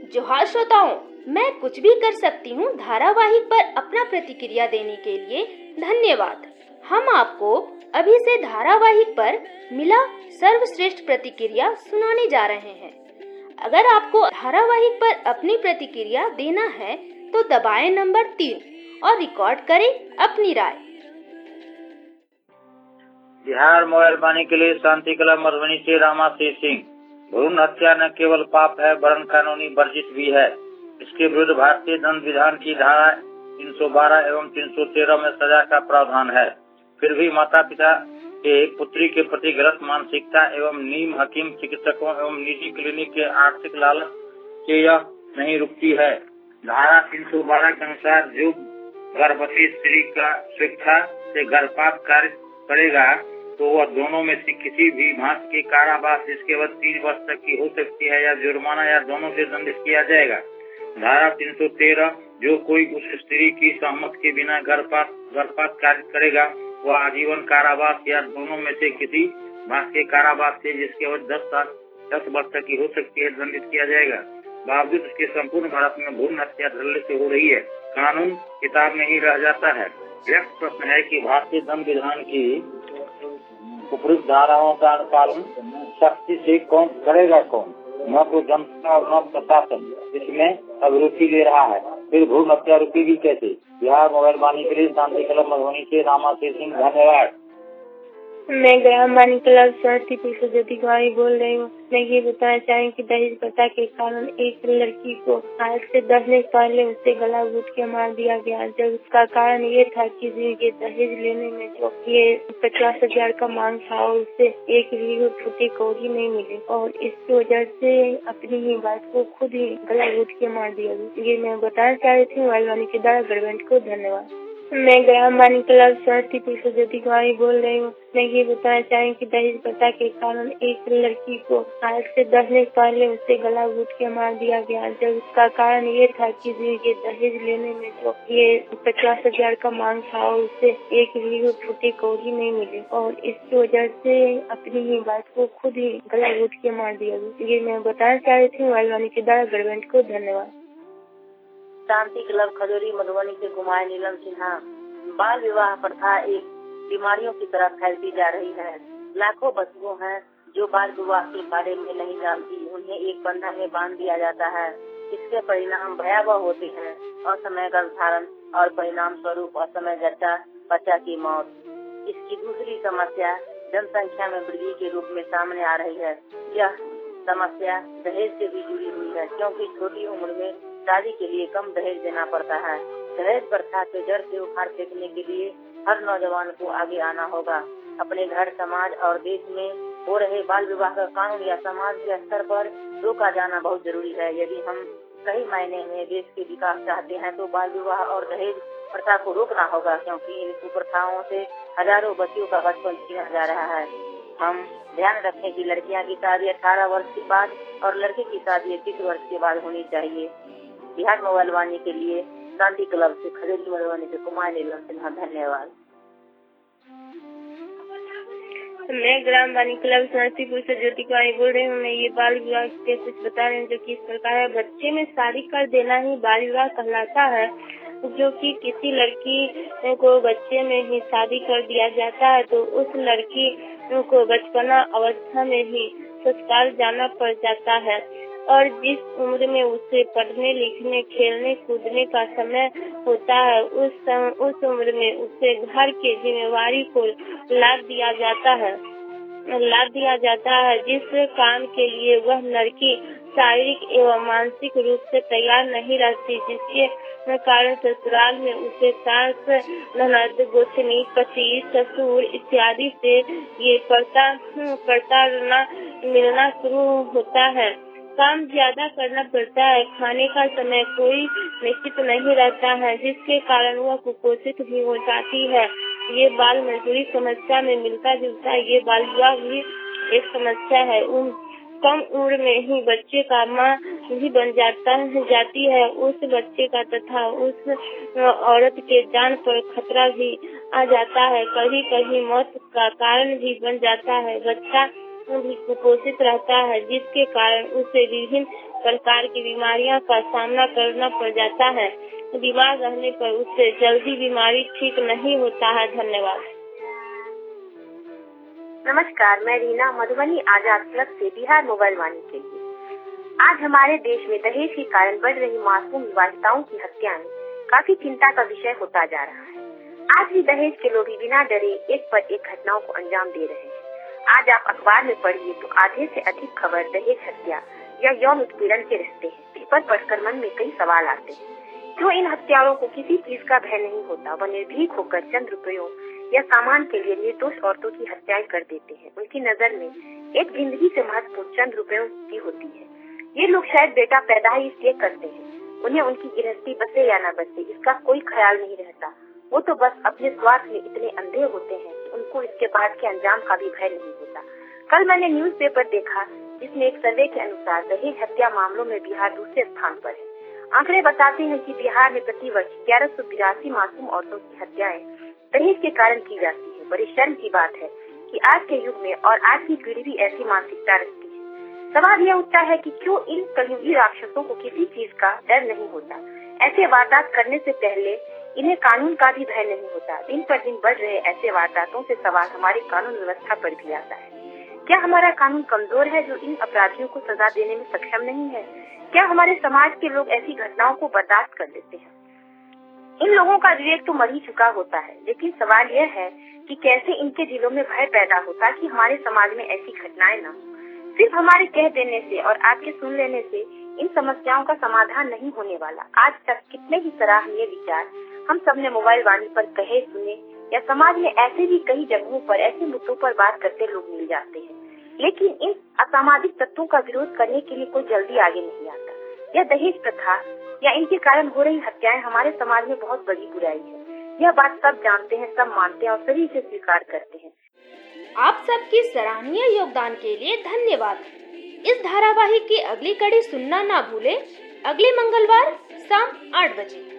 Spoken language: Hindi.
जोहार श्रोताओं, मैं कुछ भी कर सकती हूँ धारावाहिक पर अपना प्रतिक्रिया देने के लिए धन्यवाद। हम आपको अभी से धारावाहिक पर मिला सर्वश्रेष्ठ प्रतिक्रिया सुनाने जा रहे हैं। अगर आपको धारावाहिक पर अपनी प्रतिक्रिया देना है तो दबाएं नंबर 3 और रिकॉर्ड करें अपनी राय। बिहार मोबाइल वाणी के लिए शांति कला मधुबनी से रामाशीष सिंह। भ्रूण हत्या न केवल पाप है वरन कानूनी वर्जित भी है। इसके विरुद्ध भारतीय दंड विधान की धारा 312 एवं 313 में सजा का प्रावधान है। फिर भी माता पिता के पुत्री के प्रति गलत मानसिकता एवं नीम हकीम चिकित्सकों एवं निजी क्लिनिक के आर्थिक लालच से यह नहीं रुकती है। धारा 312 के अनुसार जो गर्भवती स्त्री का स्वेच्छा से गर्भपात कार्य करेगा तो वह दोनों में से किसी भी भांति के कारावास जिसके बाद 3 वर्ष तक की हो सकती है या जुर्माना या दोनों से दंडित किया जाएगा। धारा 313 जो कोई उस स्त्री की सहमति के बिना गर्भपात कार्य करेगा वह आजीवन कारावास या दोनों में से किसी भांति के कारावास से जिसके बाद 10 वर्ष तक की हो सकती है दंडित किया जाएगा। बावजूद इसके संपूर्ण भारत में भ्रूण हत्या धड़ल्ले से हो रही है। कानून किताब में ही रह जाता है। यह प्रश्न है कि भारतीय दंड विधान की उपयुक्त धाराओं का अनुपालन सख्ती से कौन करेगा? कौन? न तो जनता और न प्रशासन इसमें अब रुचि ले रहा है। फिर भ्रूण हत्या रुकेगी कैसे? बिहार मोबाइल वाणी के लिए शांति कला मधुबनी से रामाशीष सिंह। धन्यवाद। मैं ग्राम वाणी क्लब समस्तीपुर से ज्योति कुमारी बोल रही हूँ। मैं ये बताना चाहूँ कि दहेज प्रथा के कारण एक लड़की को आज से 10 दिन पहले उससे गला घोट के मार दिया गया। जब उसका कारण ये था कि ये दहेज लेने में जो ये 50,000 का मांग था और उससे एक भी फुटी कौड़ी नहीं मिली और इसकी वजह से अपनी ही बात को खुद ही गला घोट के मार दिया गया। ये मैं बताना चाह रही थी मोबाइल वाणी के द्वारा गवर्नमेंट को। धन्यवाद। मैं ग्राम वाणी क्लब समस्तीपुर से ज्योति कुमारी बोल रही हूँ। मैं ये बताना चाहूँ कि दहेज प्रथा के कारण एक लड़की को आज से 10 दिन पहले उससे गला घोट के मार दिया गया। जब उसका कारण ये था कि ये दहेज लेने में जो ये 50,000 का मांग था और उससे एक भी फुटी कौड़ी नहीं मिली और इसकी वजह से अपनी ही बात को खुद ही गला घोट के मार दिया गया। ये मैं बताना चाह रही थी मोबाइल वाणी के द्वारा गवर्नमेंट को। धन्यवाद। शांति क्लब खजूरी मधुबनी से कुमार नीलम सिन्हा। बाल विवाह प्रथा एक बीमारियों की तरह फैलती जा रही है। लाखों बच्चियों हैं जो बाल विवाह के बारे में नहीं जानती। उन्हें एक बंधन में बांध दिया जाता है। इसके परिणाम भयावह होते हैं। असमय गर्भधारण और परिणाम स्वरूप असमय जच्चा बच्चा की मौत। इसकी दूसरी समस्या जनसंख्या में वृद्धि के रूप में सामने आ रही है। यह समस्या दहेज से भी जुड़ी हुई है क्योंकि छोटी उम्र में शादी के लिए कम दहेज देना पड़ता है। दहेज प्रथा के जड़ से उखाड़ फेंकने के लिए हर नौजवान को आगे आना होगा। अपने घर, समाज और देश में हो रहे बाल विवाह का कानून या समाज के स्तर पर रोका जाना बहुत जरूरी है। यदि हम सही मायने में देश के विकास चाहते हैं तो बाल विवाह और दहेज प्रथा को रोकना होगा क्योंकि इन कुप्रथाओं से हजारों बच्चियों का बचपन छीना जा रहा है। हम ध्यान रखें कि लड़कियां की शादी 18 वर्ष के बाद और लड़के की शादी 21 वर्ष के बाद होनी चाहिए। बिहार मोबाइल वाणी के लिए शांति क्लब से खजूरी मधुबनी से कुमार नीलम सिन्हा। धन्यवाद। मैं ग्राम वाणी क्लब समस्तीपुर से ज्योति कुमारी बोल रही हूँ। मैं ये बाल विवाह के कुछ बता रही हूँ जो कि इस प्रकार है। बच्चे में शादी कर देना ही बाल विवाह कहलाता है। जो कि किसी लड़की को बच्चे में ही शादी कर दिया जाता है तो उस लड़की को बचपना अवस्था में ही ससुराल जाना पड़ जाता है और जिस उम्र में उसे पढ़ने लिखने खेलने कूदने का समय होता है उस उम्र में उसे घर की जिम्मेवारी को लाद दिया जाता है जिस काम के लिए वह लड़की शारीरिक एवं मानसिक रूप से तैयार नहीं रहती, जिसके कारण ससुराल में उसे सास, ननद, गोतनी, पति, ससुर इत्यादि से ये प्रताड़ना मिलना शुरू होता है। काम ज्यादा करना पड़ता है। खाने का समय कोई निश्चित नहीं रहता है जिसके कारण वह कुपोषित भी हो जाती है। ये बाल मजदूरी समस्या में मिलता जुलता है। ये बाल विवाह भी एक समस्या है। कम उम्र में ही बच्चे का माँ भी बन जाती है। उस बच्चे का तथा उस औरत के जान पर खतरा भी आ जाता है। कभी कभी मौत का कारण भी बन जाता है। बच्चा भी कुपोषित रहता है, जिसके कारण उसे विभिन्न प्रकार की बीमारियों का सामना करना पड़ जाता है। बीमार रहने पर उससे जल्दी बीमारी ठीक नहीं होता है। धन्यवाद। नमस्कार, मैं रीना मधुबनी आजाद क्लब से बिहार मोबाइल वाणी के लिए। आज हमारे देश में दहेज के कारण बढ़ रही मासूम विवाहिताओं की हत्याएं काफी चिंता का विषय होता जा रहा है। आज भी दहेज के लोभी बिना डरे एक पर एक घटनाओं को अंजाम दे रहे हैं। आज आप अखबार में पढ़िए तो आधे से अधिक खबर दहेज हत्या या यौन उत्पीड़न के रहते हैं। पेपर पढ़कर मन में कई सवाल आते हैं। क्यों इन हत्यारों को किसी चीज का भय नहीं होता? वह निर्भीक होकर चंद रुपयों या सामान के लिए निर्दोष औरतों की हत्याएं कर देते हैं। उनकी नजर में एक जिंदगी से महत्वपूर्ण चंद रुपयों की होती है। ये लोग शायद बेटा पैदा ही इसलिए करते हैं। उन्हें उनकी गृहस्थी बसे या न बसे इसका कोई ख्याल नहीं रहता। वो तो बस अपने स्वार्थ में इतने अंधे होते हैं कि उनको इसके बाद के अंजाम का भी भय नहीं होता। कल मैंने न्यूज़पेपर देखा जिसमें एक सर्वे के अनुसार दहेज हत्या मामलों में बिहार दूसरे स्थान पर है। आंकड़े बताते हैं कि बिहार में प्रतिवर्ष 1182 मासूम औरतों की हत्याएं दहेज के कारण की जाती है। बड़ी शर्म की बात है कि आज के युग में और आज की पीढ़ी भी ऐसी मानसिकता रखती है। सवाल यह उठता है कि क्यों इन कलयुगी राक्षसों को किसी चीज का डर नहीं होता? ऐसे वारदात करने से पहले इन्हें कानून का भी भय नहीं होता। दिन पर दिन बढ़ रहे ऐसे वारदातों से सवाल हमारी कानून व्यवस्था पर भी आता है। क्या हमारा कानून कमजोर है जो इन अपराधियों को सजा देने में सक्षम नहीं है? क्या हमारे समाज के लोग ऐसी घटनाओं को बर्दाश्त कर लेते हैं? इन लोगों का विवेक तो मर ही चुका होता है, लेकिन सवाल यह है कि कैसे इनके दिलों में भय पैदा होता कि हमारे समाज में ऐसी घटनाएं न हो। सिर्फ हमारे कह देने से और आपके सुन लेने से इन समस्याओं का समाधान नहीं होने वाला। आज तक कितने ही सराहनीय विचार हम सबने मोबाइल वाणी पर कहे, सुने या समाज में ऐसे भी कई जगहों पर ऐसे मुद्दों पर बात करते लोग मिल जाते हैं, लेकिन इन असामाजिक तत्वों का विरोध करने के लिए कोई जल्दी आगे नहीं आता। यह दहेज प्रथा या इनके कारण हो रही हत्याएं हमारे समाज में बहुत बड़ी बुराई है। यह बात सब जानते हैं, सब मानते हैं और सभी इसे स्वीकार करते हैं। आप सबकी सराहनीय योगदान के लिए धन्यवाद। इस धारावाहिक की अगली कड़ी सुनना ना भूलें। अगले मंगलवार शाम 8 बजे।